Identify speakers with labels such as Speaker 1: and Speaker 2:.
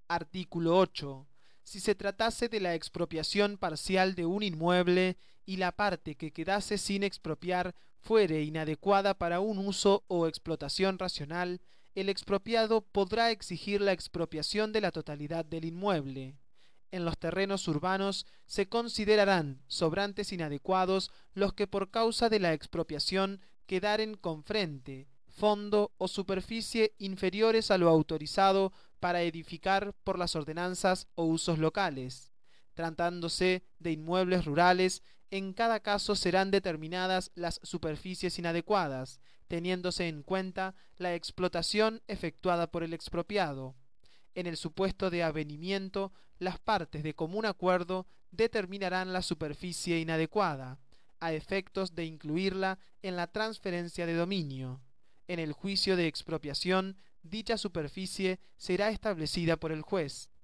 Speaker 1: Artículo 8. Si se tratase de la expropiación parcial de un inmueble y la parte que quedase sin expropiar fuere inadecuada para un uso o explotación racional, el expropiado podrá exigir la expropiación de la totalidad del inmueble. En los terrenos urbanos se considerarán sobrantes inadecuados los que por causa de la expropiación quedaren con frente, fondo o superficie inferiores a lo autorizado para edificar por las ordenanzas o usos locales. Tratándose de inmuebles rurales, en cada caso serán determinadas las superficies inadecuadas, teniéndose en cuenta la explotación efectuada por el expropiado. En el supuesto de avenimiento, las partes de común acuerdo determinarán la superficie inadecuada, a efectos de incluirla en la transferencia de dominio. En el juicio de expropiación, dicha superficie será establecida por el juez.